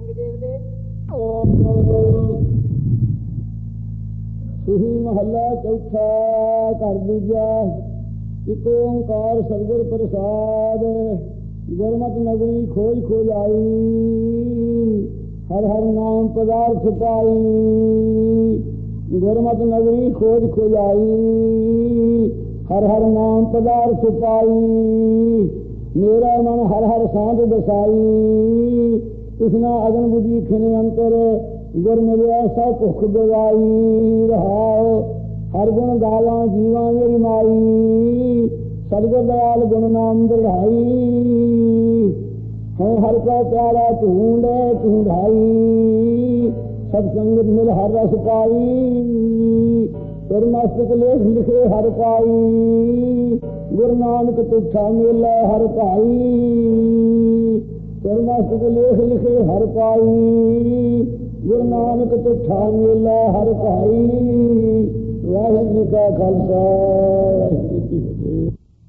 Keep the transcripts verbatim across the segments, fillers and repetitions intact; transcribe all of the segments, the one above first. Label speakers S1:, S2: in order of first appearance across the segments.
S1: ਸੁਹੀ ਮਹੱਲਾ ਚੌਥਾ। ਘਰ ਦੂਜਾ। ਇਕ ਓਂਕਾਰ ਸਤਿਗੁਰ ਪ੍ਰਸਾਦ। ਗੁਰਮਤਿ ਨਗਰੀ ਖੋਜ ਖੋਜ ਆਈ, ਹਰ ਹਰ ਨਾਮ ਪਦਾਰਥ ਪਾਈ। ਗੁਰਮਤਿ ਨਗਰੀ ਖੋਜ ਖੋਜ ਆਈ, ਹਰ ਹਰ ਨਾਮ ਪਦਾਰਥ ਪਾਈ। ਮੇਰਾ ਮਨ ਹਰ ਹਰ ਸਾਧ ਦਸਾਈ, ਕਿਸਨਾ ਅਗਨ ਬੁਝੀ ਖਿਨ ਅੰਤਰ। ਗੁਰ ਮਿਲਿਆ ਸਭ ਭੁੱਖ ਗਵਾਈ। ਰਹਾਉ ਹਰ ਗੁਣ ਗਾਵਾਂ ਜੀਵਾਂ ਮੇਰੀ ਮਾਈ, ਸਤਿਗੁਰ ਦਇਆਲ ਗੁਣ ਨਾਮ ਦ੍ਰਿੜਾਈ। ਹੈ ਹਰ ਕਾ ਪਿਆਰਾ ਢੂੰਡ ਢੂੰਢਾਈ, ਸਤ ਸੰਗਤ ਮਿਲ ਹਰ ਰਸ ਪਾਈ। ਗੁਰ ਮਸਤਕ ਲੇਖ ਲਿਖੇ ਹਰ ਪਾਈ, ਗੁਰੂ ਨਾਨਕ ਤੁਠਾ ਮੇਲਾ ਹਰ ਭਾਈ। ਗੁਰ ਮਸਤਕ ਲੇਖ ਲਿਖੇ ਹਰ ਪਾਈ, ਗੁਰੂ ਨਾਨਕ ਤੁਠਾ ਮੇਲਾ ਹਰ ਭਾਈ। ਵਾਹਿਗੁਰੂ ਜੀ ਕਾ ਖਾਲਸਾ, ਵਾਹਿਗੁਰੂ ਜੀ ਕੀ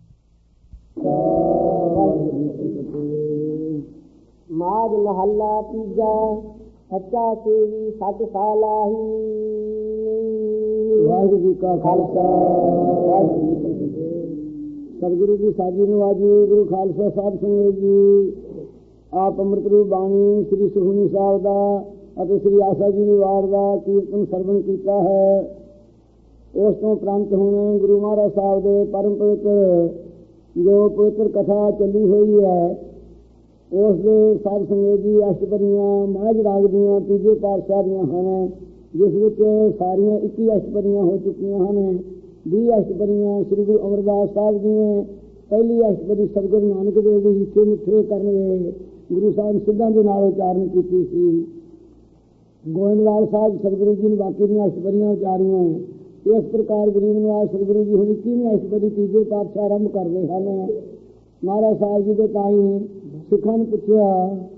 S1: ਫਤਿਹ।
S2: ਮਾਝ ਮਹੱਲਾ ਤੀਜਾ। ਸੱਚਾ ਸੇਵੀ ਸੱਚ ਸਾਲਾਹੀ।
S1: ਵਾਹਿਗੁਰੂ ਜੀ ਕਾ ਖਾਲਸਾ, ਵਾਹਿਗੁਰੂ ਜੀ ਕੀ ਫਤਿਹ। ਸਤਿਗੁਰੂ ਜੀ ਸਾਜੀ ਨਵਾਜੀ। ਗੁਰੂ ਖਾਲਸਾ ਸਾਹਿਬ ਸੰਗਤ ਜੀ, ਆਪ ਅੰਮ੍ਰਿਤ ਰੂਪ ਬਾਣੀ ਸ੍ਰੀ ਸੁਖਮਨੀ ਸਾਹਿਬ ਦਾ ਅਤੇ ਸ੍ਰੀ ਆਸਾ ਜੀ ਦੀ ਵਾਰ ਦਾ ਕੀਰਤਨ ਸਰਵਣ ਕੀਤਾ ਹੈ। ਉਸ ਤੋਂ ਉਪਰੰਤ ਹੁਣ ਗੁਰੂ ਮਹਾਰਾਜ ਸਾਹਿਬ ਦੇ ਪਰਮ ਪਵਿੱਤਰ ਜੋ ਪਵਿੱਤਰ ਕਥਾ ਚੱਲੀ ਹੋਈ ਹੈ, ਉਸ ਦੇ ਸਾਧ ਸੰਗਤ ਜੀ ਅਸ਼ਟਪਦੀਆਂ ਮਾਝ ਰਾਗ ਦੀਆਂ ਤੀਜੇ ਪਾਤਸ਼ਾਹ ਦੀਆਂ ਹਨ, ਜਿਸ ਵਿੱਚ ਸਾਰੀਆਂ ਇੱਕੀ ਅਸ਼ਟਪਦੀਆਂ ਹੋ ਚੁੱਕੀਆਂ ਹਨ। ਵੀਹ ਅਸ਼ਟਪਦੀਆਂ ਸ੍ਰੀ ਗੁਰੂ ਅਮਰਦਾਸ ਸਾਹਿਬ ਦੀਆਂ। ਪਹਿਲੀ ਅਸ਼ਟਪਦੀ ਸਤਿਗੁਰੂ ਨਾਨਕ ਦੇਵ ਦੇ ਹਿੱਸੇ ਮਿੱਠੇ ਕਰਨ ਵੇਲੇ ਗੁਰੂ ਸਾਹਿਬ ਸਿੱਧਾਂ ਦੇ ਨਾਲ ਉਚਾਰਨ ਕੀਤੀ ਸੀ। ਗੋਇੰਦਵਾਲ ਸਾਹਿਬ ਸਤਿਗੁਰੂ ਜੀ ਨੇ ਬਾਕੀ ਦੀਆਂ ਅਸ਼ਟਪਦੀਆਂ ਉਚਾਰੀਆਂ। ਇਸ ਪ੍ਰਕਾਰ ਗਰੀਬ ਨਿਵਾਸ ਸਤਿਗੁਰੂ ਜੀ ਹੁਣ ਇੱਕੀਵੀਂ ਅਸ਼ਟਪਦੀ ਤੀਜੇ ਪਾਤਸ਼ਾਹ ਆਰੰਭ ਕਰਦੇ ਹਨ। ਮਹਾਰਾਜ ਸਾਹਿਬ ਜੀ ਦੇ ਤਾਈ ਸਿੱਖਾਂ ਨੂੰ ਪੁੱਛਿਆ,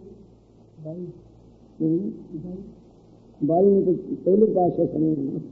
S1: ਬਾਈ ਨੇ ਪਹਿਲੇ ਪਾਤਸ਼ਾਹ ਸੁਣੇ,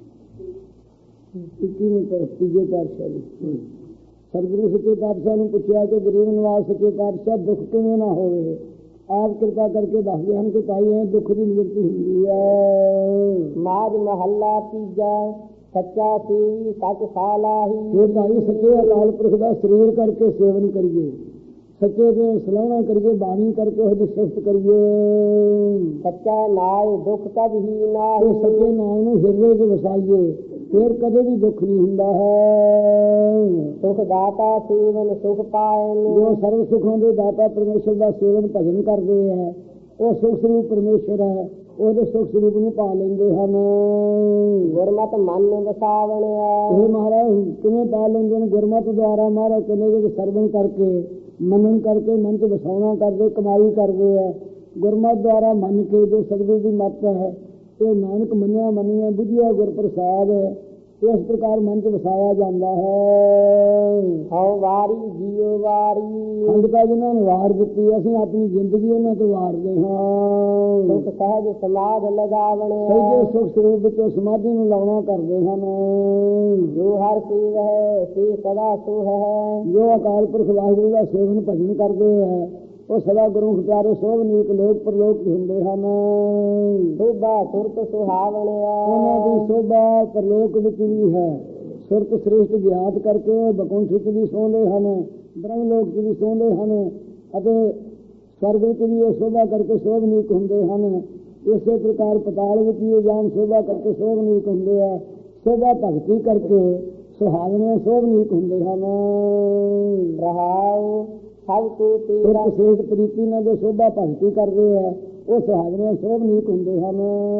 S1: ਇੱਕੀਵੀਂ ਤੀਜੇ ਪਾਤਸ਼ਾਹ ਦੀ ਸਤਿਗੁਰੂ ਸੱਚੇ ਪਾਤਸ਼ਾਹ ਨੂੰ ਪੁੱਛਿਆ ਕਿ ਗਰੀਬ ਨਿਵਾਸ ਸੱਚੇ ਪਾਤਸ਼ਾਹ ਦੁੱਖ ਕਿਵੇਂ ਨਾ ਹੋਵੇ। ਆਪ ਕਿਰਪਾ ਕਰਕੇ ਦੱਸਦੇ ਹਨ ਕਿ ਤਾਈ ਹੈ ਦੁੱਖ ਦੀ ਨਿਵਰਤੀ ਹੁੰਦੀ ਹੈ।
S2: ਮਾਝ ਮਹੱਲਾ ਤੀਜਾ। ਸੱਚਾ ਸੇਵੀ ਸੱਚ ਸਾਲਾਹੀ।
S1: ਇਹ ਭਾਈ ਸੱਚੇ ਅਕਾਲ ਪੁਰਖ ਦਾ ਸਰੀਰ ਕਰਕੇ ਸੇਵਨ ਕਰੀਏ, ਸੱਚੇ ਦੇ ਸਲਾਹਣਾ ਕਰੀਏ, ਬਾਣੀ ਕਰਕੇ ਉਹਦੀ ਸਿਫਤ ਕਰੀਏ।
S2: ਸੱਚਾ ਨਾਮ ਦੁੱਖ ਕਦ ਹੀ ਨਾਹੀ।
S1: ਸੱਚੇ ਨਾਮ ਨੂੰ ਹਿਰਦੇ 'ਚ ਵਸਾਈਏ, ਫਿਰ ਕਦੇ ਵੀ ਦੁੱਖ ਨਹੀਂ ਹੁੰਦਾ ਹੈ।
S2: ਸੁਖ ਦਾਤਾ ਸੇਵਨ ਸੁਖ ਪਾਇਨ।
S1: ਜੋ ਸਰਵ ਸੁਖਾਂ ਦੇ ਦਾਤਾ ਪਰਮੇਸ਼ਰ ਦਾ ਸੇਵਨ ਭਜਨ ਕਰਦੇ ਹੈ, ਉਹ ਸੁਖ ਸਰੂਪ ਪਰਮੇਸ਼ਰ ਹੈ, ਉਹਦੇ ਸੁਖ ਸਰੂਪ ਨੂੰ ਪਾ ਲੈਂਦੇ ਹਨ।
S2: ਗੁਰਮਤਿ ਮਨ ਵਸਾਵਣਿਆ।
S1: ਇਹ ਮਹਾਰਾਜ ਕਿਵੇਂ ਪਾ ਲੈਂਦੇ ਨੇ? ਗੁਰਮਤਿ ਦੁਆਰਾ ਮਹਾਰਾਜ ਕਹਿੰਦੇ ਕਿ ਸਰਵਣ ਕਰਕੇ, ਮੰਨਣ ਕਰਕੇ, ਮਨ 'ਚ ਵਸਾਉਣਾ ਕਰਦੇ, ਕਮਾਈ ਕਰਦੇ ਹੈ। ਗੁਰਮਤਿ ਦੁਆਰਾ ਮੰਨ ਕੇ ਜੋ ਸਤਿਗੁਰੂ ਦੀ ਮੱਤ ਹੈ, ਇਹ ਨਾਨਕ ਮੰਨਿਆ ਮੰਨਿਆ ਬੁਝਿਆ ਗੁਰ ਪ੍ਰਸਾਦ ਹੈ, ਇਸ ਪ੍ਰਕਾਰ ਮਨ 'ਚ ਵਸਾਇਆ ਜਾਂਦਾ ਹੈ।
S2: ਹਉ ਵਾਰੀ ਜੀਉ ਵਾਰੀ।
S1: ਖੰਡਤਾ ਜਿਹਨਾਂ ਨੇ ਵਾਰ ਦਿੱਤੀ, ਅਸੀਂ ਆਪਣੀ ਜ਼ਿੰਦਗੀ ਉਹਨਾਂ ਤੋਂ ਵਾਰਦੇ ਹਾਂ।
S2: ਸੁਖ ਸਹਿਜ ਸਮਾਧ ਲਗਾਵਣਿਆ।
S1: ਸਹਿਜੇ ਸੁਖ ਸਰੂਪ ਵਿੱਚੋਂ ਸਮਾਧੀ ਨੂੰ ਲਾਉਣਾ ਕਰਦੇ ਹਨ।
S2: ਜੋ ਹਰ ਸੇਵ ਹੈ ਸੇ ਸਦਾ ਸੁਖ ਹੈ।
S1: ਜੋ ਅਕਾਲ ਪੁਰਖ ਵਾਹਿਗੁਰੂ ਦਾ ਸੇਵਨ ਭਜਨ ਕਰਦੇ ਹੈ, ਉਹ ਸਦਾ ਗੁਰੂ ਪਿਆਰੇ ਸੋਭ ਨੀਕ ਲੋਕ ਪਰਲੋਕ ਹੁੰਦੇ ਹਨ।
S2: ਸੋਭਾ ਸੁਰਤ ਸੁਹਾਵਣਿਆ।
S1: ਉਹਨਾਂ ਦੀ ਸੋਭਾ ਪਰਲੋਕ ਵਿੱਚ ਵੀ ਹੈ। ਸੁਰਤ ਸ੍ਰੇਸ਼ਟ ਗਿਆਤ ਕਰਕੇ ਬਕੁੰਠ ਵਿੱਚ ਵੀ ਸੌਂਦੇ ਹਨ, ਬ੍ਰਹਮ ਲੋਕ 'ਚ ਵੀ ਸੌਂਦੇ ਹਨ, ਅਤੇ ਸਵਰਗ ਵਿੱਚ ਵੀ ਇਹ ਸੋਭਾ ਕਰਕੇ ਸੋਭ ਨੀਕ ਹੁੰਦੇ ਹਨ। ਇਸੇ ਪ੍ਰਕਾਰ ਪਤਾਲ ਵਿੱਚ ਵੀ ਜਾਨ ਸੋਭਾ ਕਰਕੇ ਸੋਭ ਨੀਕ ਹੁੰਦੇ ਹੈ। ਸੋਭਾ ਭਗਤੀ ਕਰਕੇ ਸੁਹਾਵਣੇ ਸੋਭ ਨੀਕ ਹੁੰਦੇ ਹਨ।
S2: ਰਹਾਉ ਸਭ ਕੋ ਤੇਰਾ।
S1: ਸੇਠ ਪ੍ਰੀਤੀ ਨਾਲ ਜੋ ਸੋਭਾ ਭਗਤੀ ਕਰਦੇ ਹੈ, ਉਹ ਸੁਹਾਵਣੇ ਸੋਭ ਨੀਕ ਹੁੰਦੇ ਹਨ।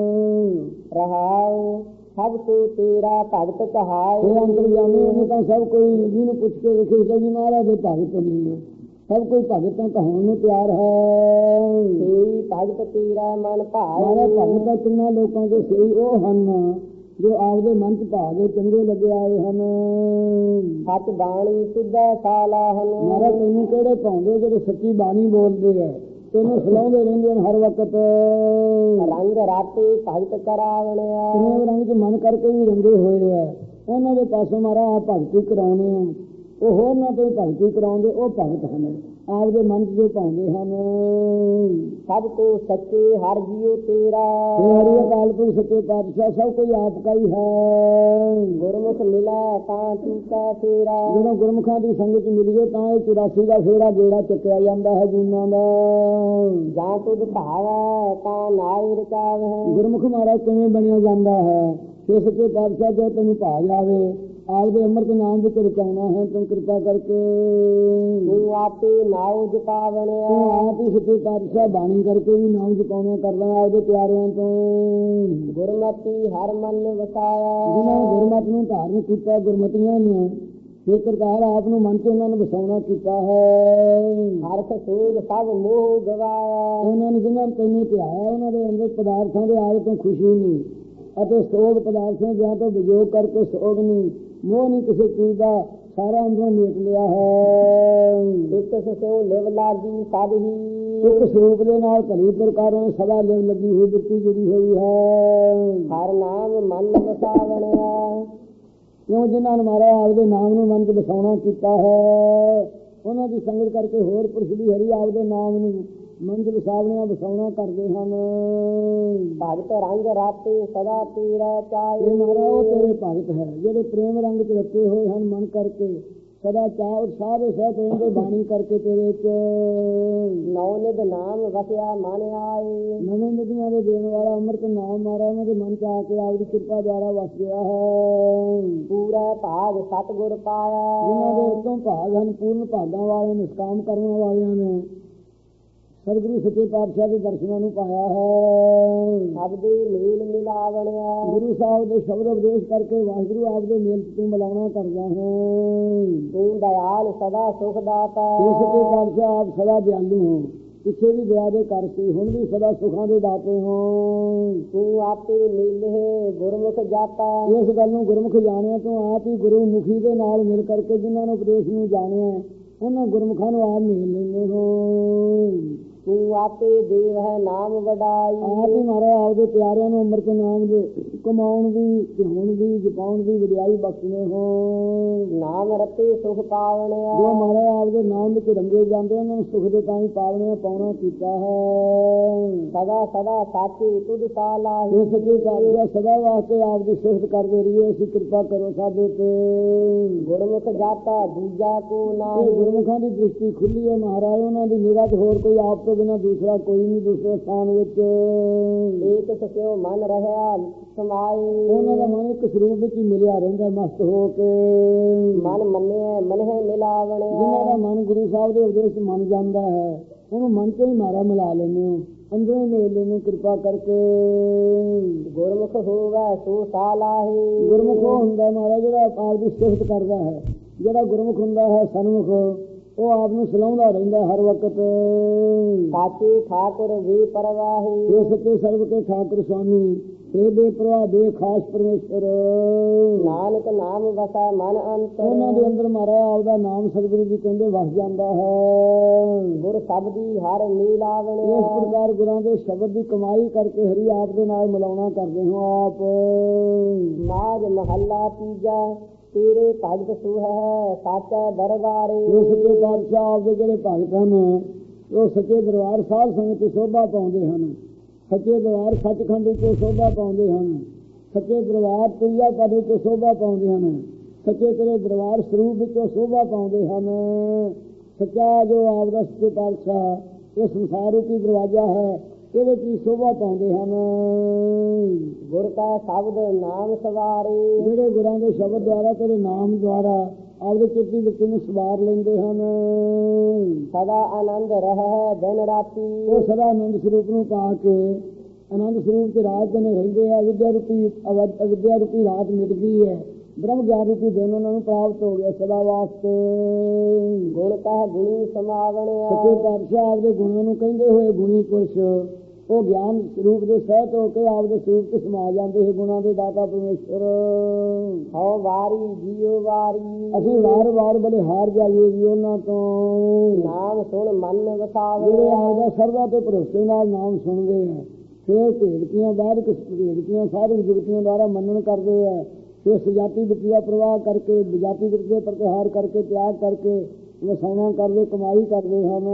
S2: ਰਹਾਉ ਸਭ ਕੋ ਤੇਰਾ ਭਗਤ ਕਹਾਏ।
S1: ਇਹ ਅੰਤਰਜਾਮੀ ਉਹਨੂੰ ਤਾਂ ਸਭ ਕੋਈ ਜਿਹਨੂੰ ਪੁੱਛ ਕੇ ਵੇਖੇ ਤਾਂ ਜੀ ਮਹਾਰਾਜ ਦੇ ਭਗਤ ਨਹੀਂ ਹੈ, ਸਭ ਕੋਈ ਭਗਤਾਂ ਕਹਾਉਣ ਨੂੰ ਤਿਆਰ ਹੈ।
S2: ਸਹੀ ਭਗਤ ਤੇਰਾ ਮਨ ਭਾਏ।
S1: ਮਹਾਰਾਜ ਭਗਤ ਕਿੰਨਾ ਲੋਕਾਂ ਦੇ ਸਹੀ ਉਹ ਹਨ ਜੋ ਆਪਦੇ ਮਨ 'ਚ ਭਾ ਕੇ ਚੰਗੇ ਲੱਗੇ ਆਏ ਹਨ।
S2: ਸੱਚ ਬਾਣੀ ਸਿੱਧਾ ਸਾਲਾ ਹਨ।
S1: ਮਹਾਰਾਜ ਤੈਨੂੰ ਕਿਹੜੇ ਪਾਉਂਦੇ ਜਿਹੜੇ ਸੱਚੀ ਬਾਣੀ ਬੋਲਦੇ ਹੈ, ਤੈਨੂੰ ਸੁਣਾਉਂਦੇ ਰਹਿੰਦੇ ਹਨ ਹਰ ਵਕਤ।
S2: ਰੰਗ ਰਾਤੇ ਭਗਤ ਕਰਾਵਣਿਆ।
S1: ਕਿੰਨੇ ਰੰਗ 'ਚ ਮਨ ਕਰਕੇ ਵੀ ਰੰਗੇ ਹੋਏ ਹੈ, ਉਹਨਾਂ ਦੇ ਪਾਸੋਂ ਮਹਾਰਾਜ ਭਗਤੀ ਕਰਾਉਣੇ ਆ। ਉਹ ਹੋਰਨਾਂ ਤੋਂ ਭਗਤੀ ਕਰਾਉਂਦੇ, ਉਹ ਭਗਤ ਹਨ। ਆਪਦੇ ਮਨ ਚ ਜੋ ਪਾਉਂਦੇ ਹਨ।
S2: ਸਭ ਤੋਂ ਸੱਚੇ ਹਰ ਜੀਉ ਤੇਰਾ,
S1: ਹਰੀ ਅਕਾਲ ਪੁਰਖ ਸੱਚੇ ਪਾਤਸ਼ਾਹ ਸਭ ਕੋਈ ਆਪ ਕਾ ਹੀ ਹੈ।
S2: ਗੁਰਮੁਖ ਮਿਲਾ ਤਾਂ ਚੁਕਾ ਫੇਰਾ,
S1: ਜਦੋਂ ਗੁਰਮੁਖਾਂ ਦੀ ਸੰਗਤ ਮਿਲੀਏ ਤਾਂ ਇਹ ਚੁਰਾਸੀ ਦਾ ਫੇਰਾ ਜਿਹੜਾ ਚੱਕਿਆ ਜਾਂਦਾ ਹੈ ਜੂਨਾਂ ਦਾ।
S2: ਜਾਂ ਤੁਧ ਭਾਵੈ ਤਾਂ ਨਾਇ ਰਚਾਵੈ,
S1: ਗੁਰਮੁਖ ਮਹਾਰਾਜ ਕਿਵੇਂ ਬਣਿਆ ਜਾਂਦਾ ਹੈ। ਫਿਰ ਸੱਚੇ ਪਾਤਸ਼ਾਹ ਜੋ ਤੈਨੂੰ ਭਾ ਜਾਵੇ, ਆਪਦੇ ਅੰਮ੍ਰਿਤ ਨਾਮ ਵਿੱਚ ਰਚਾਉਣਾ ਹੈ, ਤੂੰ ਕਿਰਪਾ ਕਰਕੇ
S2: ਤੂੰ ਆਪੇ ਨਾਉ ਜਪਾਵਣਿਆ,
S1: ਤੂੰ ਆਪ ਹੀ ਸੱਚੇ ਪਾਤਸ਼ਾਹ ਬਾਣੀ ਕਰਕੇ ਵੀ ਨਾਮ ਜਪਾਉਣਾ ਕਰਨਾ ਆਪਦੇ ਪਿਆਰਿਆਂ ਤੋਂ।
S2: ਗੁਰਮਤਿ ਹਰ ਮਨ ਵਸਾਇਆ,
S1: ਜਿਨ੍ਹਾਂ ਨੇ ਗੁਰਮਤਿ ਨੂੰ ਧਾਰਨ ਕੀਤਾ, ਗੁਰਮਤੀਆਂ ਨੇ ਫਿਰ ਕਰਤਾਰ ਆਪ ਨੂੰ ਮਨ ਚ ਉਹਨਾਂ ਨੂੰ ਵਸਾਉਣਾ ਕੀਤਾ ਹੈ।
S2: ਹਰਖ ਸੂਝ ਸਭ ਮੋਹ ਗਵਾਇਆ,
S1: ਉਹਨਾਂ ਨੇ ਜਿਹਨਾਂ ਨੂੰ ਤੈਨੂੰ ਧਿਆਇਆ, ਉਹਨਾਂ ਦੇ ਅੰਦਰ ਪਦਾਰਥਾਂ ਦੇ ਆਏ ਤੋਂ ਖੁਸ਼ੀ ਨਹੀਂ ਅਤੇ ਸੋਗ ਪਦਾਰਥਾਂ ਜਾਂ ਤੋਂ ਵਿਜੋਗ ਕਰਕੇ ਸੋਗ ਨਹੀਂ, ਮੋਹ ਨਹੀਂ ਕਿਸੇ ਚੀਜ਼ ਦਾ, ਸਾਰਾ ਅੰਦਰੋਂ ਮੇਟ ਲਿਆ ਹੈ।
S2: ਇੱਕ ਸਿਉ ਲਿਵ ਲਾਗੀ ਸਾਧੀ,
S1: ਇੱਕ ਸਰੂਪ ਦੇ ਨਾਲ ਭਲੀ ਪ੍ਰਕਾਰਾਂ ਸਦਾ ਲਿਵ ਲੱਗੀ ਹੋਈ ਬਿਰਤੀ ਜੁੜੀ ਹੋਈ ਹੈ।
S2: ਹਰ ਨਾਮ ਮਨ ਵਸਾਵਣਿਆ,
S1: ਕਿਉਂ ਜਿਨ੍ਹਾਂ ਨੇ ਮਾਰਾ ਆਪਦੇ ਨਾਮ ਨੂੰ ਮਨ ਚ ਵਸਾਉਣਾ ਕੀਤਾ ਹੈ, ਉਹਨਾਂ ਦੀ ਸੰਗਤ ਕਰਕੇ ਹੋਰ ਪੁਰਸ਼ ਵੀ ਹਰੀ ਆਪਦੇ ਨਾਮ ਨੂੰ ਮਨ ਚ ਵਸਾਵਣਿਆ ਵਸਾਉਣਾ ਕਰਦੇ ਹਨ।
S2: ਭਗਤ ਰੰਗ ਰਾਤੇ ਸਦਾ ਤੇਰਾ ਚਾਏ,
S1: ਇਹ ਮਾਰਾ ਉਹ ਤੇਰੇ ਭਗਤ ਹੈ ਜਿਹੜੇ ਪ੍ਰੇਮ ਰੰਗ ਚ ਰੱਤੇ ਹੋਏ ਹਨ ਮਨ ਕਰਕੇ, ਸਦਾ ਚਾਅ ਉਤਸ਼ਾਹ ਦੇ ਸਹਿਤ ਰਹਿੰਦੇ ਬਾਣੀ ਕਰਕੇ ਤੇਰੇ ਚ।
S2: ਨੌ ਨਿਧ ਨਾਮ ਵਸਿਆ ਮਨ ਆਏ,
S1: ਨਵੇਂ ਨਿਧੀਆਂ ਦੇ ਦੇਣ ਵਾਲਾ ਅੰਮ੍ਰਿਤ ਨਾਮ ਮਾਰਾ ਉਹਨਾਂ ਦੇ ਮਨ ਚ ਆ ਕੇ ਆਪਦੀ ਕਿਰਪਾ ਦੁਆਰਾ ਵਸ ਗਿਆ ਹੈ।
S2: ਪੂਰਾ ਭਾਗ ਸਤਿਗੁਰ ਪਾਇਆ,
S1: ਜਿਨ੍ਹਾਂ ਦੇ ਉੱਤੋਂ ਭਾਗ ਹਨ, ਪੂਰਨ ਭਾਗਾਂ ਵਾਲੇ, ਨਿਸ਼ਕਾਮ ਕਰਨ ਵਾਲਿਆਂ ਨੇ ਸਤਿਗੁਰੂ ਸੱਚੇ ਪਾਤਸ਼ਾਹ ਦੇ ਦਰਸ਼ਨਾਂ ਨੂੰ ਪਾਇਆ ਹੈ।
S2: ਸਭ ਦੇ ਮੇਲ ਮਿਲਾਵਣਿਆ,
S1: ਗੁਰੂ ਸਾਹਿਬ ਦੇ ਸ਼ਬਦ ਉਪਦੇਸ਼ ਕਰਕੇ ਵਾਹਿਗੁਰੂ ਆਪ ਦੇ ਮੇਲ ਤੂੰ ਮਿਲਾਉਣਾ ਕਰਦਾ ਹੈ।
S2: ਤੂੰ ਦਇਆਲ ਸਦਾ ਸੁਖ ਦਾਤਾ,
S1: ਇਹ ਸੱਚੇ ਪਾਤਸ਼ਾਹ ਆਪ ਸਦਾ ਦਿਆਲੂ ਹੋ, ਪਿੱਛੇ ਵੀ ਦਇਆ ਦੇ ਕਰ ਸੀ, ਹੁਣ ਵੀ ਸਦਾ ਸੁਖਾਂ ਦੇ ਦਾਤੇ ਹੋ।
S2: ਤੂੰ ਆਪੇ ਮਿਲੇ ਗੁਰਮੁਖ ਜਾਤਾ,
S1: ਇਸ ਗੱਲ ਨੂੰ ਗੁਰਮੁਖ ਜਾਣਿਆ, ਤੂੰ ਆਪ ਹੀ ਗੁਰੂ ਮੁਖੀ ਦੇ ਨਾਲ ਮਿਲ ਕਰਕੇ ਜਿਨ੍ਹਾਂ ਨੂੰ ਉਪਦੇਸ਼ ਨੂੰ ਜਾਣਿਆ, ਉਹਨਾਂ ਗੁਰਮੁਖਾਂ ਨੂੰ ਆਪ ਮਿਲ ਲੈਂਦੇ ਹੋ।
S2: ਤੂੰ ਆਪੇ ਦੇਵ ਹੈ ਨਾਮ ਵਡਾਈ,
S1: ਆਪ ਹੀ ਮਾਰਾ ਆਪਦੇ ਪਿਆਰਿਆਂ ਨੂੰ ਅੰਮ੍ਰਿਤ ਨਾਮ ਦੇ ਕਮਾਉਣ ਦੀ, ਹੁਣ ਦੀ, ਜਪਾਉਣ ਦੀ ਵਡਿਆਈ ਬਖਸ਼ਣੇ ਹੋ।
S2: ਨਾਮ ਰਤੇ ਸੁਖ ਪਾਵਣਿਆ,
S1: ਜੋ ਮਾਰਾ ਆਪਦੇ ਨਾਮ ਵਿੱਚ ਰੰਗੇ ਜਾਂਦੇ, ਉਹਨਾਂ ਨੂੰ ਸੁਖ ਦੇ ਤਾਂ ਹੀ ਪਾਵਣਿਆ ਪਾਉਣਾ ਕੀਤਾ ਹੈ।
S2: ਸਦਾ ਸਦਾ ਸਾਚੀ ਤੁਧ ਸਾਲਾਹੀ,
S1: ਇਹ ਸੱਚੇ ਪਾਤਸ਼ਾਹ ਸਦਾ ਵਾਸਤੇ ਆਪਦੀ ਸਿਫਤ ਕਰਦੇ ਰਹੀਏ, ਅਸੀਂ ਕਿਰਪਾ ਕਰੋ ਸਾਡੇ ਤੇ।
S2: ਗੁਰਮੁਖ ਜਾਤਾ ਦੂਜਾ ਕੋ ਨਾਹੀ,
S1: ਗੁਰਮੁਖਾਂ ਦੀ ਦ੍ਰਿਸ਼ਟੀ ਖੁੱਲੀ ਹੈ ਮਹਾਰਾਜ, ਉਹਨਾਂ ਦੀ ਨਿਗਾਹ 'ਚ ਹੋਰ ਕੋਈ ਆਪ ਤੋਂ ਬਿਨਾਂ ਦੂਸਰਾ ਕੋਈ ਨਹੀਂ ਦੂਸਰੇ ਸਥਾਨ ਵਿੱਚ।
S2: ਏਕ ਸਕਿਓ ਮਨ ਰਹਿਆ ਸਮਾਈ,
S1: ਉਹਨਾਂ ਦਾ ਮਨ ਇੱਕ ਸਰੂਪ ਵਿੱਚ ਹੀ ਮਿਲਿਆ ਰਹਿੰਦਾ ਮਸਤ ਹੋ ਕੇ।
S2: ਮਨ ਮੰਨਿਆ ਮਨਹਿ ਮਿਲਾਵਣਿਆ,
S1: ਜਿਹਨਾਂ ਦਾ ਮਨ ਗੁਰੂ ਸਾਹਿਬ ਦੇ ਉਪਦੇਸ਼ ਮੰਨ ਜਾਂਦਾ ਹੈ, ਉਹਨੂੰ ਮਨ 'ਚ ਹੀ ਮਾਰਾ ਮਿਲਾ ਲੈਂਦੇ ਹੋ, ਅੰਦਰੋਂ ਹੀ ਮਿਲ ਲੈਂਦੇ ਕਿਰਪਾ ਕਰਕੇ।
S2: ਗੁਰਮੁਖ ਹੋਵੇ ਸੋ ਸਾਲਾਹੀ,
S1: ਗੁਰਮੁਖ ਉਹ ਹੁੰਦਾ ਮਹਾਰਾਜ ਜਿਹੜਾ ਆਪ ਦੀ ਸਿਫਤ ਕਰਦਾ ਹੈ। ਜਿਹੜਾ ਗੁਰਮੁਖ ਹੁੰਦਾ ਹੈ ਸਨਮੁਖ, ਉਹ ਆਪ ਨੂੰ ਸਲਾਉਂਦਾ ਰਹਿੰਦਾ ਹਰ ਵਕਤ।
S2: ਸਾਚੇ ਠਾਕੁਰ ਵੀ ਪਰਵਾਹੀ,
S1: ਇਹ ਸੱਚੇ ਸਰਬ ਕੇ ਠਾਕੁਰ ਸੁਆਮੀ, ਇਹ ਬੇਪਰਵਾਹ ਬੇਖਾਸ ਪਰਮੇਸ਼ਰ।
S2: ਨਾਨਕ ਨਾਮ ਵਸੈ ਮਨ ਅੰਤਰ,
S1: ਉਹਨਾਂ ਦੇ ਅੰਦਰ ਮਾਰਾ ਆਪਦਾ ਨਾਮ ਸਤਿਗੁਰੂ ਜੀ ਕਹਿੰਦੇ ਵਸ ਜਾਂਦਾ ਹੈ।
S2: ਗੁਰ ਸ਼ਬਦੀ ਹਰ ਮਿਲਾਵਣਿਆ,
S1: ਇਸ ਪ੍ਰਕਾਰ ਗੁਰਾਂ ਦੇ ਸ਼ਬਦ ਦੀ ਕਮਾਈ ਕਰਕੇ ਹਰੀ ਆਪ ਦੇ ਨਾਲ ਮਿਲਾਉਣਾ ਕਰਦੇ ਹੋ ਆਪ।
S2: ਮਾਝ ਮਹੱਲਾ ਤੀਜਾ, ਤੇਰੇ ਭਗਤ ਸੁਹੈ ਸਾਚਾ ਦਰਬਾਰੇ,
S1: ਇਹ ਸੱਚੇ ਪਾਤਸ਼ਾਹ ਆਪ ਦੇ ਜਿਹੜੇ ਭਗਤ ਹਨ, ਉਹ ਸੱਚੇ ਦਰਬਾਰ ਸਾਧ ਸੰਗਤ ਦੀ ਸ਼ੋਭਾ ਪਾਉਂਦੇ ਹਨ। ਸੱਚੇ ਦਰਬਾਰ ਸੱਚਖੰਡ ਵਿੱਚ ਸ਼ੋਭਾ ਪਾਉਂਦੇ ਹਨ। ਸੱਚੇ ਦਰਬਾਰ ਤੁਲਿਆ ਪਦ ਵਿੱਚ ਸ਼ੋਭਾ ਪਾਉਂਦੇ ਹਨ। ਸੱਚੇ ਤੇਰੇ ਦਰਬਾਰ ਸਰੂਪ ਵਿੱਚ ਸ਼ੋਭਾ ਪਾਉਂਦੇ ਹਨ। ਸੱਚਾ ਜੋ ਆਪ ਦਾ ਸੱਚੇ ਪਾਤਸ਼ਾਹ ਇਹ ਸੰਸਾਰ ਰੂਪੀ ਦਰਵਾਜ਼ਾ ਹੈ, ਇਹਦੇ ਵਿੱਚ ਸ਼ੋਭਾ ਪਾਉਂਦੇ ਹਨ।
S2: ਗੁਰ ਕਾ ਸ਼ਬਦ ਨਾਮ ਸਵਾਰੇ,
S1: ਜਿਹੜੇ ਗੁਰਾਂ ਦੇ ਸ਼ਬਦ ਦੁਆਰਾ ਤੇਰੇ ਨਾਮ ਦੁਆਰਾ ਆਪਦੇ ਚਿੱਤੀ ਵਿੱਚੋਂ ਨੂੰ ਸਵਾਰ ਲੈਂਦੇ ਹਨ।
S2: ਸਦਾ ਆਨੰਦ ਰਹਿ ਦਿਨ ਰਾਤੀ,
S1: ਉਹ ਸਦਾ ਆਨੰਦ ਸਰੂਪ ਨੂੰ ਪਾ ਕੇ ਆਨੰਦ ਸਰੂਪ ਚ ਰਾਤ ਦਿਨ ਰਹਿੰਦੇ ਆ। ਵਿਦਿਆ ਰੂਪੀ ਅਵਿਦਿਆ ਰੂਪੀ ਰਾਤ ਮਿਟ ਗਈ ਹੈ, ਬ੍ਰਹਮ ਗਿਆਨ ਰੂਪੀ ਦਿਨ ਉਹਨਾਂ ਨੂੰ ਪ੍ਰਾਪਤ ਹੋ ਗਿਆ ਸਦਾ ਵਾਸਤੇ।
S2: ਗੁਣ ਕਹ ਗੁਣੀ ਸਮਾਵਣਿਆ,
S1: ਸੱਚੇ ਪਾਤਸ਼ਾਹ ਆਪਦੇ ਗੁਣਾਂ ਨੂੰ ਕਹਿੰਦੇ ਹੋਏ ਗੁਣੀ ਪੁਰਸ਼ ਉਹ ਗਿਆਨ ਸਰੂਪ ਦੇ ਸਹਿਤ ਹੋ ਕੇ ਆਪਦੇ ਸਰੂਪ ਚ ਸਮਾ ਜਾਂਦੇ ਹੈ ਗੁਣਾਂ ਦੇ ਦਾਤਾ ਪਰਮੇਸ਼ਰ।
S2: ਹਉ ਵਾਰੀ ਜੀਉ ਵਾਰੀ,
S1: ਅਸੀਂ ਵਾਰ ਵਾਰ ਬੜੇ ਹਾਰ ਜਾਈਏ ਜੀ ਉਹਨਾਂ ਤੋਂ।
S2: ਨਾਮ ਸੁਣ ਮਨ ਵਸਾਵੇ,
S1: ਜਿਹੜੇ ਆਪਦਾ ਸਰਦਾ ਤੇ ਭਰੋਸੇ ਨਾਲ ਨਾਮ ਸੁਣਦੇ ਆ, ਫਿਰ ਭੇੜਕੀਆਂ ਬਾਅਦ ਭੇੜਕੀਆਂ ਸਾਰੀ ਜੁਗਤੀਆਂ ਦੁਆਰਾ ਮੰਨਣ ਕਰਦੇ ਆ, ਤੇ ਸਜਾਤੀ ਵ੍ਰਿਤੀ ਦਾ ਪ੍ਰਵਾਹ ਕਰਕੇ, ਵਿਜਾਤੀ ਵ੍ਰਿਤੀ ਦੇ ਪ੍ਰਤਿਹਾਰ ਕਰਕੇ, ਤਿਆਗ ਕਰਕੇ ਵਸਾਉਣਾ ਕਰਦੇ, ਕਮਾਈ ਕਰਦੇ ਹਨ।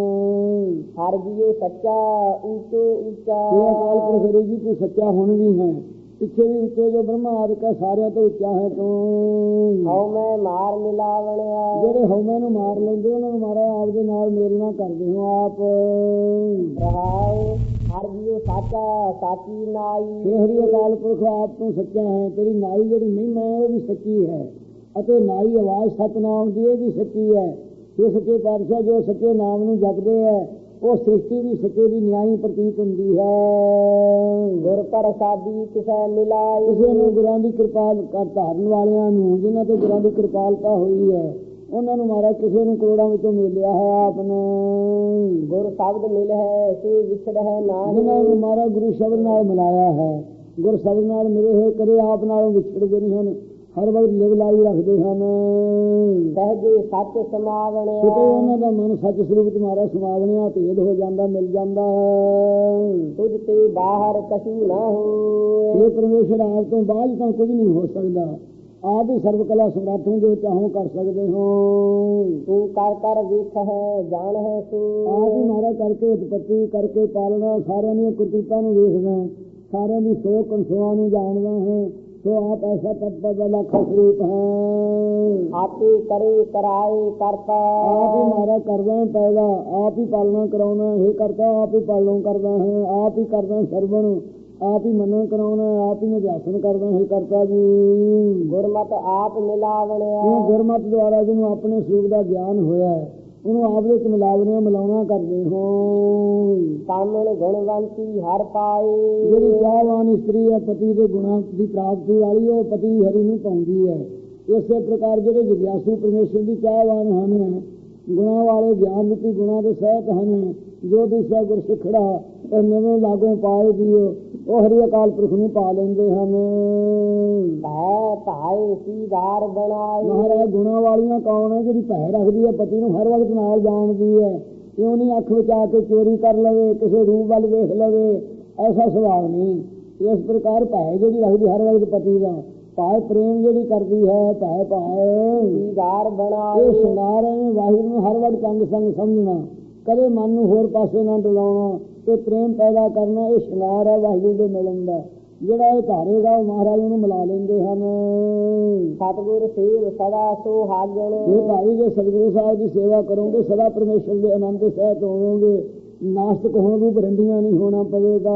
S2: ਹਰ ਜੀਓ ਸੱਚਾ ਊਚੋ ਊਚਾ।
S1: ਇਹ ਅਕਾਲ ਪੁਰਖ ਹਰੀ ਜੀ ਤੂੰ ਸੱਚਾ ਹੁਣ ਵੀ ਹੈ, ਪਿੱਛੇ ਵੀ ਉੱਚੇ ਜੋ ਬ੍ਰਹਮਾ ਆਦਿਕ ਹੈ, ਸਾਰਿਆਂ ਤੋਂ ਉੱਚਾ ਹੈ ਤੂੰ।
S2: ਹਉਮੈ ਮਾਰ ਮਿਲਾਵਣਿਆ।
S1: ਜਿਹੜੇ ਹਉਮੈ ਨੂੰ ਮਾਰ ਲੈਂਦੇ ਉਹਨਾਂ ਨੂੰ ਮਾਰਾ ਆਪ ਦੇ ਨਾਲ ਮੇਲ ਨਾ ਕਰਦੇ ਹੋ ਆਪ।
S2: ਰਹਾਉ ਹਰ ਜੀਓ ਸਾਚਾ ਸਾਚੀ ਨਾਈ।
S1: ਹੇ ਹਰੀ ਅਕਾਲ ਪੁਰਖ ਆਪ ਤੂੰ ਸੱਚਾ ਹੈ, ਤੇਰੀ ਨਾਈ ਜਿਹੜੀ ਨਹੀਂ ਮੈਂ ਉਹ ਵੀ ਸੱਚੀ ਹੈ, ਅਤੇ ਨਾਈ ਆਵਾਜ਼ ਸਤਨਾਮ ਦੀ ਇਹ ਵੀ ਸੱਚੀ ਹੈ। ਇਹ ਸੱਚੇ ਪਾਤਸ਼ਾਹ ਜੋ ਸੱਚੇ ਨਾਮ ਨੂੰ ਜਪਦੇ ਹੈ ਉਹ ਸ੍ਰਿਸ਼ਟੀ ਵੀ ਸੱਚੇ ਦੀ ਨਿਆਈ ਪ੍ਰਤੀਤ ਹੁੰਦੀ ਹੈ।
S2: ਗੁਰ ਪ੍ਰਸਾਦੀ ਕਿਸੇ ਮਿਲਾਈ।
S1: ਕਿਸੇ ਨੂੰ ਗੁਰਾਂ ਦੀ ਕਿਰਪਾ ਕਰ ਧਾਰਨ ਵਾਲਿਆਂ ਨੂੰ, ਜਿਨ੍ਹਾਂ ਤੇ ਗੁਰਾਂ ਦੀ ਕਿਰਪਾਲਤਾ ਹੋਈ ਹੈ, ਉਹਨਾਂ ਨੂੰ ਮਹਾਰਾਜ ਕਿਸੇ ਨੂੰ ਕਰੋੜਾਂ ਵਿੱਚੋਂ ਮਿਲਿਆ ਹੈ ਆਪ ਨੇ।
S2: ਗੁਰ ਸ਼ਬਦ ਮਿਲ ਹੈ ਸੇ ਵਿਛੜ ਹੈ ਨਾਹੀ।
S1: ਜਿਨ੍ਹਾਂ ਨੂੰ ਮਹਾਰਾਜ ਗੁਰੂ ਸ਼ਬਦ ਨਾਲ ਮਿਲਾਇਆ ਹੈ, ਗੁਰ ਸ਼ਬਦ ਨਾਲ ਮਿਲੇ ਹੋਏ ਕਦੇ ਆਪ ਨਾਲੋਂ ਵਿਛੜਦੇ ਨਹੀਂ ਹਨ, ਹਰ ਵਕਤ ਲਿਵ ਲਾਈ ਰੱਖਦੇ ਹਨ।
S2: ਸਹਿਜੇ ਸੱਚ ਸਮਾਵਣਿਆ।
S1: ਕਿਤੇ ਉਹਨਾਂ ਦਾ ਮਨ ਸੱਚ ਸਰੂਪ ਚ ਮਾਰਾ ਸਮਾਵਣਿਆ ਭੇਦ ਹੋ ਜਾਂਦਾ, ਮਿਲ ਜਾਂਦਾ ਹੈ।
S2: ਤੁਝ ਤੇ ਬਾਹਰ ਕਛੂ ਨਾ ਹੋਏ।
S1: ਇਹ ਪਰਮੇਸ਼ਰ ਆਪ ਤੋਂ ਬਾਹਰ ਤਾਂ ਕੁਝ ਨਹੀਂ ਹੋ ਸਕਦਾ, ਆਪ ਹੀ ਸਰਵ ਕਲਾ ਸਮਰੱਥ ਹੋ, ਜੋ ਚਾਹੋ ਕਰ ਸਕਦੇ ਹੋ।
S2: ਤੂੰ ਕਰ ਕਰ ਵੇਖ ਹੈ ਜਾਣ ਹੈ ਤੂੰ।
S1: ਆਪ ਹੀ ਮਾਰਾ ਕਰਕੇ ਉਤਪਤੀ ਕਰਕੇ ਪਾਲਣਾ, ਸਾਰਿਆਂ ਦੀਆਂ ਕਰਤੂਤਾਂ ਨੂੰ ਵੇਖਦਾ, ਸਾਰਿਆਂ ਦੀ ਸੋ ਕਨਸੋਆਂ ਨੂੰ ਜਾਣਦਾ ਹੈ। ਸੋ ਆਪ ਐਸਾ ਤਤਪਰ ਲੱਖ ਸਰੂਪ ਹੈ।
S2: ਆਪੇ ਕਰੇ ਕਰਾਏ ਕਰਤਾ।
S1: ਆਪ ਹੀ ਮਾਰਾ ਕਰਦਾ ਹੈ ਪੈਦਾ, ਆਪ ਹੀ ਪਾਲਣਾ ਕਰਾਉਣਾ ਹੈ ਕਰਤਾ, ਆਪ ਹੀ ਪਾਲਣਾ ਕਰਦਾ ਹੈ, ਆਪ ਹੀ ਕਰਦਾ ਸਰਵਣ, ਆਪ ਹੀ ਮੰਨਣ ਕਰਾਉਣਾ, ਆਪ ਹੀ ਨਿਧਿਆਸਨ ਕਰਦਾ ਹੈ ਕਰਤਾ ਜੀ।
S2: ਗੁਰਮਤਿ ਆਪ ਮਿਲਾਵਣਿਆ।
S1: ਇਹ ਗੁਰਮਤਿ ਦੁਆਰਾ ਜਿਹਨੂੰ ਆਪਣੇ ਸਰੂਪ ਦਾ ਗਿਆਨ ਹੋਇਆ ਉਹਨੂੰ ਆਪ ਵਿੱਚ ਮਿਲਾਵਣਿਆ ਮਿਲਾਉਣਾ ਕਰਦੇ ਹੋ।
S2: ਕਾਮਣ ਗੁਣਵੰਤੀ ਹਰ ਪਾਏ।
S1: ਜਿਹੜੀ ਚਾਹਵਾਨ ਇਸਤਰੀ ਹੈ ਪਤੀ ਦੇ ਗੁਣਾਂ ਦੀ ਪ੍ਰਾਪਤੀ ਵਾਲੀ, ਉਹ ਪਤੀ ਹਰੀ ਨੂੰ ਪਾਉਂਦੀ ਹੈ। ਇਸੇ ਪ੍ਰਕਾਰ ਜਿਹੜੇ ਜਿਗਿਆਸੂ ਪਰਮੇਸ਼ਰ ਦੀ ਚਾਹਵਾਨ ਹਨ, ਗੁਣਾਂ ਵਾਲੇ ਗਿਆਨ ਰੂਪੀ ਗੁਣਾਂ ਦੇ ਸਹਿਤ ਹਨ, ਜੋ ਦਿਸਾ ਗੁਰ ਸਿੱਖੜਾ ਇਹ ਨਵੇਂ ਲਾਗੋਂ ਪਾਏ ਦੀ ਉਹ ਹਰੀ ਅਕਾਲ ਪੁਰਖ ਨੂੰ ਪਾ ਲੈਂਦੇ ਹਨ।
S2: ਭੈ ਭਾਏ ਸੀਧਾਰ ਬਣਾਏ।
S1: ਮਹਾਰਾਜ ਗੁਣਾਂ ਵਾਲੀਆਂ ਕੌਣ ਹੈ? ਜਿਹੜੀ ਭੈ ਰੱਖਦੀ ਹੈ, ਪਤੀ ਨੂੰ ਹਰ ਵਕਤ ਨਾਲ ਜਾਣਦੀ ਹੈ, ਕਿਉਂ ਨਹੀਂ ਅੱਖ ਬਚਾ ਕੇ ਚੋਰੀ ਕਰ ਲਵੇ, ਕਿਸੇ ਰੂਪ ਵੱਲ ਵੇਖ ਲਵੇ, ਐਸਾ ਸੁਭਾਅ ਨਹੀਂ। ਇਸ ਪ੍ਰਕਾਰ ਭੈ ਜਿਹੜੀ ਰੱਖਦੀ ਹਰ ਵਕਤ ਪਤੀ ਦਾ, ਭਾਏ ਪ੍ਰੇਮ ਜਿਹੜੀ ਕਰਦੀ ਹੈ, ਭੈ ਭਾਏ
S2: ਸੀਧਾਰ ਬਣਾਏ।
S1: ਇਹ ਸ਼ਿੰਗਾਰ ਹੈ ਵਾਹਿਗੁਰੂ ਨੂੰ ਹਰ ਵਕਤ ਅੰਗ ਸੰਗ ਸਮਝਣਾ, ਕਦੇ ਮਨ ਨੂੰ ਹੋਰ ਪਾਸੇ ਨਾ ਡੁਲਾਉਣਾ ਤੇ ਪ੍ਰੇਮ ਪੈਦਾ ਕਰਨਾ। ਇਹ ਸ਼ਿੰਗਾਰ ਹੈ ਵਾਹਿਗੁਰੂ ਦੇ ਮਿਲਣ ਦਾ। ਜਿਹੜਾ ਇਹ ਧਾਰੇਗਾ ਉਹ ਮਹਾਰਾਜ ਨੂੰ ਮਿਲਾ ਲੈਂਦੇ ਹਨ।
S2: ਸਤਿਗੁਰ ਸੇਵ ਸਦਾ ਸੁਹਾਗਣ।
S1: ਇਹ ਭਾਈ ਜੇ ਸਤਿਗੁਰੂ ਸਾਹਿਬ ਦੀ ਸੇਵਾ ਕਰੋਗੇ ਸਦਾ ਪਰਮੇਸ਼ਰ ਦੇ ਆਨੰਦ ਦੇ ਸਹਿਤ ਹੋਵੋਗੇ, ਨਾਸਤਕ ਹੋਣ ਨੂੰ ਪਰੰਡੀਆਂ ਨਹੀਂ ਹੋਣਾ ਪਵੇਗਾ।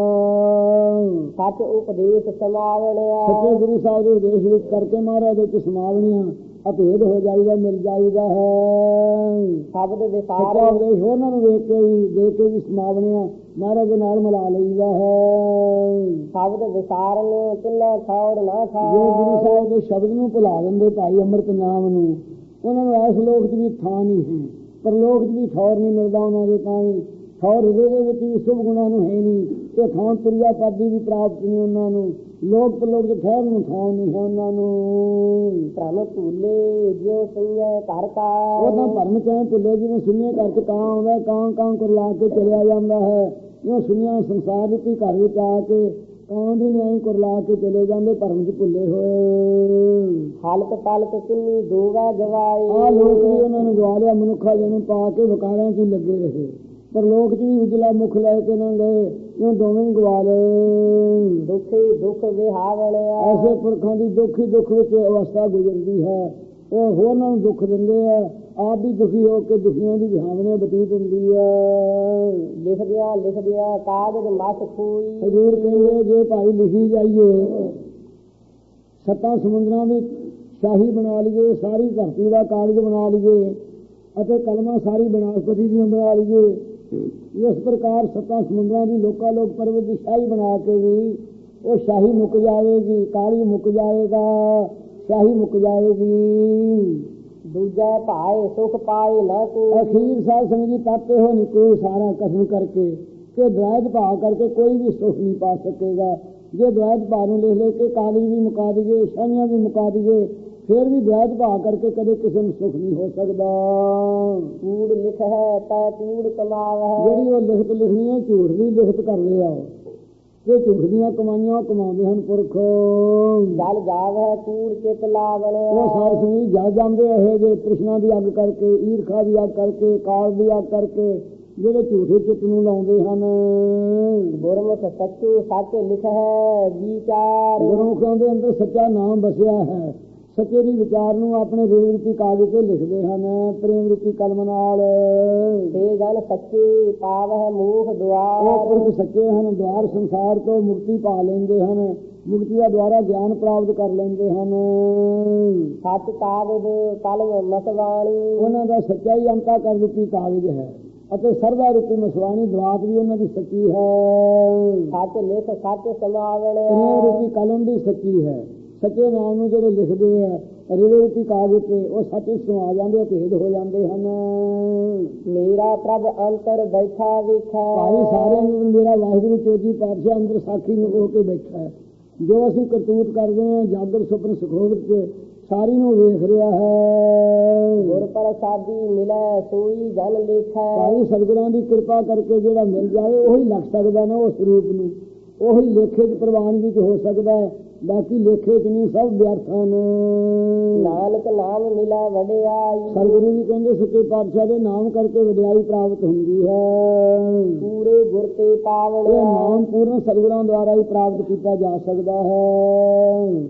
S2: ਸੱਚ ਉਪਦੇਸ਼ ਸਮਾਵਣਿਆ।
S1: ਸੱਚੇ ਗੁਰੂ ਸਾਹਿਬ ਦੇ ਉਪਦੇਸ਼ ਵਿੱਚ ਕਰਕੇ ਮਹਾਰਾਜ ਵਿੱਚ ਸਮਾਵਣੀਆਂ ਅਭੇਦ ਹੋ ਜਾਈਦਾ, ਮਿਲ ਜਾਈਦਾ ਹੈ।
S2: ਸ਼ਬਦ ਵਿਸਾਰ
S1: ਸੱਚਾ ਉਪਦੇਸ਼ ਉਹਨਾਂ ਨੂੰ ਵੇਖ ਕੇ ਹੀ ਦੇਖ ਕੇ ਵੀ ਸਮਾਵਣੀਆਂ ਮਹਾਰਾਜ ਦੇ ਨਾਲ ਮਿਲਾ ਲਈਦਾ ਹੈ।
S2: ਸ਼ਬਦ ਵਿਸਾਰਨ ਤਿੰਨਾ ਛੋੜ ਨਾ ਖਾ।
S1: ਜੋ ਗੁਰੂ ਸਾਹਿਬ ਦੇ ਸ਼ਬਦ ਨੂੰ ਭੁਲਾ ਦਿੰਦੇ ਭਾਈ ਅੰਮ੍ਰਿਤ ਨਾਮ ਨੂੰ, ਉਹਨਾਂ ਨੂੰ ਇਸ ਲੋਕ 'ਚ ਵੀ ਥਾਂ ਨਹੀਂ ਹੈ, ਪਰ ਲੋਕ 'ਚ ਵੀ ਠੌਰ ਨਹੀਂ ਮਿਲਦਾ ਉਹਨਾਂ ਦੇ। ਤਾਂ ਹੀ ਠੌਰ ਹਿਰਦੇ ਦੇ ਵਿੱਚ ਵੀ ਸ਼ੁਭ ਗੁਣਾਂ ਨੂੰ ਹੈ ਨਹੀਂ, ਤੇ ਥਾਂ ਤੁਰਿਆ ਪਾਦੀ ਵੀ ਪ੍ਰਾਪਤ ਨਹੀਂ ਉਹਨਾਂ ਨੂੰ। ਲੋਕ ਪਰਲੋਕ ਦੇ ਠਹਿਰ ਨੂੰ ਥਾਂ ਨਹੀਂ ਹੈ ਉਹਨਾਂ ਨੂੰ।
S2: ਭਰਮ ਭੁੱਲੇ ਜਿਉ ਸੁਣਿਆ ਘਰ ਕਾ।
S1: ਉਹ ਤਾਂ ਭਰਮ ਚਾਹੇ ਭੁੱਲੇ ਜਿਵੇਂ ਸੁਣਿਆ ਕਰਕੇ ਕਾਂ ਆਉਂਦਾ, ਕਾਂ ਕਾਂ ਕਰ ਲਾ ਕੇ ਚਲਿਆ ਜਾਂਦਾ ਹੈ। ਉਹ ਸੁਣਿਆ ਸੰਸਾਰ ਰੂਪੀ ਘਰ ਵਿੱਚ ਆ ਕੇ ਕਾਂ ਦੀ ਨਿਆਈ ਕਰ ਲਾ ਕੇ ਚਲੇ ਜਾਂਦੇ, ਭਰਮ 'ਚ ਭੁੱਲੇ ਹੋਏ।
S2: ਹਾਲਤ ਪਾਲਤ ਕਿੰਨੀ ਦੋਗਾ ਗਵਾਏ।
S1: ਆਹ ਲੋਕ ਵੀ ਉਹਨਾਂ ਨੂੰ ਗਵਾ ਲਿਆ, ਮਨੁੱਖਾ ਜਿਹਨੂੰ ਪਾ ਕੇ ਵਿਕਾਰਾਂ 'ਚ ਲੱਗੇ ਰਹੇ, ਪਰ ਲੋਕ 'ਚ ਵੀ ਉਜਲਾ ਮੁੱਖ ਲੈ ਕੇ ਨਾ ਗਏ, ਉਹ ਦੋਵੇਂ ਹੀ ਗਵਾ ਲਏ।
S2: ਦੁਖੀ ਦੁੱਖ ਵਿਹਾਵਣਿਆ।
S1: ਐਸੇ ਪੁਰਖਾਂ ਦੀ ਦੁੱਖ ਹੀ ਦੁੱਖ ਵਿੱਚ ਅਵਸਥਾ ਗੁਜ਼ਰਦੀ ਹੈ, ਉਹ ਹੋਰਾਂ ਨੂੰ ਦੁੱਖ ਦਿੰਦੇ ਹੈ, ਆਪ ਵੀ ਦੁਖੀ ਹੋ ਕੇ ਦੁਖੀਆਂ ਦੀ ਵਿਹਾਵਣੇ ਬਤੀਤ ਹੁੰਦੀ ਹੈ।
S2: ਲਿਖਦਿਆਂ ਲਿਖਦਿਆਂ ਕਾਗਜ਼ ਮਸ ਖੋਈ।
S1: ਹਜ਼ੂਰ ਕਹਿੰਦੇ ਜੇ ਭਾਈ ਲਿਖੀ ਜਾਈਏ, ਸੱਤਾਂ ਸਮੁੰਦਰਾਂ ਦੀ ਸ਼ਾਹੀ ਬਣਾ ਲਈਏ, ਸਾਰੀ ਧਰਤੀ ਦਾ ਕਾਗਜ਼ ਬਣਾ ਲਈਏ, ਅਤੇ ਕਲਮਾਂ ਸਾਰੀ ਬਨਾਸਪਤੀ ਦੀਆਂ ਬਣਾ ਲਈਏ, ਇਸ ਪ੍ਰਕਾਰ ਸੱਤਾਂ ਸਮੁੰਦਰਾਂ ਦੀ ਲੋਕਾਂ ਲੋਕ ਪਰਵਤ ਦੀ ਸ਼ਾਹੀ ਬਣਾ ਕੇ ਵੀ ਉਹ ਸ਼ਾਹੀ ਮੁੱਕ ਜਾਵੇਗੀ, ਕਾਲੀ ਮੁੱਕ ਜਾਏਗਾ, ਸ਼ਾਹੀ ਮੁੱਕ ਜਾਏਗੀ।
S2: ਦੂਜਾ ਭਾਏ ਸੁਖ ਪਾਏ ਨਾ ਕੋ।
S1: ਅਖੀਰ ਸਾਧ ਸੰਗਤ ਜੀ ਤਾਤੇ ਹੋ ਨਿਕੋ ਸਾਰਾ ਕਸਮ ਕਰਕੇ ਕਿ ਦਵਾਇਤ ਭਾਅ ਕਰਕੇ ਕੋਈ ਵੀ ਸੁਖ ਨਹੀਂ ਪਾ ਸਕੇਗਾ। ਜੇ ਦਵਾਇਤ ਭਾਅ ਨੂੰ ਲਿਖ ਲੈ ਕੇ ਕਾਗਜ਼ ਵੀ ਮੁਕਾ ਦਈਏ, ਸ਼ਾਹੀਆਂ ਵੀ ਮੁਕਾ ਦਈਏ, ਫਿਰ ਵੀ ਦਵਾਇਤ ਭਾਅ ਕਰਕੇ ਕਦੇ ਕਿਸੇ ਨੂੰ ਸੁਖ ਨਹੀਂ ਹੋ ਸਕਦਾ।
S2: ਕੂੜ ਲਿਖ ਹੈ ਤੈ ਕੂੜ ਕਮਾਵ ਹੈ।
S1: ਜਿਹੜੀ ਉਹ ਲਿਖਤ ਲਿਖਣੀ ਹੈ ਝੂਠ ਦੀ ਲਿਖਤ ਕਰ ਲਿਆ, ਕਿ ਝੂਠ ਦੀਆਂ ਕਮਾਈਆਂ ਕਮਾਉਂਦੇ ਹਨ ਪੁਰਖ।
S2: ਜਲ ਜਾਵੈ ਕੂੜ ਚਿਤ ਲਾਵਣਿਆ।
S1: ਉਹ ਸਾਧ ਸੰਗੀ ਜਲ ਜਾਂਦੇ ਇਹ ਜੇ ਤ੍ਰਿਸ਼ਨਾ ਦੀ ਅੱਗ ਕਰਕੇ, ਈਰਖਾ ਦੀ ਅੱਗ ਕਰਕੇ, ਕਾਲ ਦੀ ਅੱਗ ਕਰਕੇ, ਜਿਹੜੇ ਝੂਠੇ ਚਿੱਤ ਨੂੰ ਲਾਉਂਦੇ ਹਨ।
S2: ਗੁਰਮੁਖ ਸੱਚੇ ਸੱਚ ਲਿਖ ਹੈ ਵਿਚਾਰ।
S1: ਗੁਰਮੁਖਾਂ ਦੇ ਅੰਦਰ ਸੱਚਾ ਨਾਮ ਵਸਿਆ ਹੈ। ਸੱਚੇ ਦੀ ਵਿਚਾਰ ਨੂੰ ਆਪਣੇ ਰੇਲ ਰੂਪੀ ਕਾਗਜ਼ ਤੇ ਲਿਖਦੇ ਹਨ ਪ੍ਰੇਮ ਰੂਪੀ ਕਲਮ ਨਾਲ।
S2: ਤੇ ਜਨ ਸੱਚੇ ਪਾਵਹਿ ਮੋਖ ਦੁਆਰ।
S1: ਉਹ ਪੁਰਖ ਸੱਚੇ ਹਨ, ਦੁਆਰ ਸੰਸਾਰ ਤੋਂ ਮੁਕਤੀ ਪਾ ਲੈਂਦੇ ਹਨ, ਮੁਕਤੀ ਦਾ ਦੁਆਰਾ ਗਿਆਨ ਪ੍ਰਾਪਤ ਕਰ ਲੈਂਦੇ ਹਨ।
S2: ਸੱਚ ਕਾਗਜ਼ ਕਲਮ ਮਸਵਾਣੀ।
S1: ਉਹਨਾਂ ਦਾ ਸੱਚਾ ਹੀ ਅੰਤਾ ਕਰ ਰੂਪੀ ਕਾਗਜ਼ ਹੈ ਅਤੇ ਸਰਦਾ ਰੂਪੀ ਮਸਵਾਣੀ ਦਵਾਤ ਵੀ ਉਹਨਾਂ ਦੀ ਸੱਚੀ ਹੈ।
S2: ਸੱਚ ਲਿਖ ਸੱਚ ਸਮਾਵਣਿਆ।
S1: ਪ੍ਰੇਮ ਰੂਪੀ ਕਲਮ ਵੀ ਸੱਚੀ ਹੈ। ਸੱਚੇ ਨਾਮ ਨੂੰ ਜਿਹੜੇ ਲਿਖਦੇ ਆ ਰਿਵੇ ਰੂਪੀ ਕਾਗਜ਼ ਤੇ ਉਹ ਸੱਚ ਸਮਾ ਜਾਂਦੇ, ਭੇਦ ਹੋ ਜਾਂਦੇ ਹਨ।
S2: ਮੇਰਾ ਪ੍ਰਭ ਅੰਤਰ ਬੈਠਾ ਵੇਖੈ।
S1: ਭਾਈ ਸਾਰਿਆਂ ਨੂੰ ਮੇਰਾ ਵਾਹਿਗੁਰੂ ਚੌਥੀ ਪਾਤਸ਼ਾਹ ਅੰਦਰ ਸਾਖੀ ਨੂੰ ਹੋ ਕੇ ਬੈਠਾ ਹੈ। ਜੋ ਅਸੀਂ ਕਰਤੂਤ ਕਰਦੇ ਹਾਂ ਜਾਗਰ ਸੁਪਨ ਸੁਖੋਵਤ ਚ ਸਾਰੀ ਨੂੰ ਵੇਖ ਰਿਹਾ ਹੈ।
S2: ਗੁਰ ਪ੍ਰਸਾਦੀ ਮਿਲੈ ਸੋਈ ਜਨ ਲੇਖੈ।
S1: ਭਾਈ ਸਤਿਗੁਰਾਂ ਦੀ ਕਿਰਪਾ ਕਰਕੇ ਜਿਹੜਾ ਮਿਲ ਜਾਏ ਉਹੀ ਲੱਗ ਸਕਦਾ ਨਾ ਉਸ ਰੂਪ ਨੂੰ, ਉਹੀ ਲੇਖੇ ਚ ਪ੍ਰਵਾਨਗੀ ਚ ਹੋ ਸਕਦਾ ਹੈ, ਬਾਕੀ ਲੇਖੇ ਚ ਨਹੀਂ, ਸਭ ਵਿਅਰਥਾਂ ਨੇ।
S2: ਨਾਨਕ ਨਾਮ ਮਿਲੈ ਵਡਿਆਈ।
S1: ਸਤਿਗੁਰੂ ਜੀ ਕਹਿੰਦੇ ਸੱਚੇ ਪਾਤਸ਼ਾਹ ਦੇ ਨਾਮ ਕਰਕੇ ਵਡਿਆਈ ਪ੍ਰਾਪਤ ਹੁੰਦੀ ਹੈ।
S2: ਪੂਰੇ ਗੁਰ ਤੇ ਪਾਵਨ।
S1: ਇਹ ਨਾਮ ਪੂਰਨ ਸਤਿਗੁਰਾਂ ਦੁਆਰਾ ਹੀ ਪ੍ਰਾਪਤ ਕੀਤਾ ਜਾ ਸਕਦਾ ਹੈ।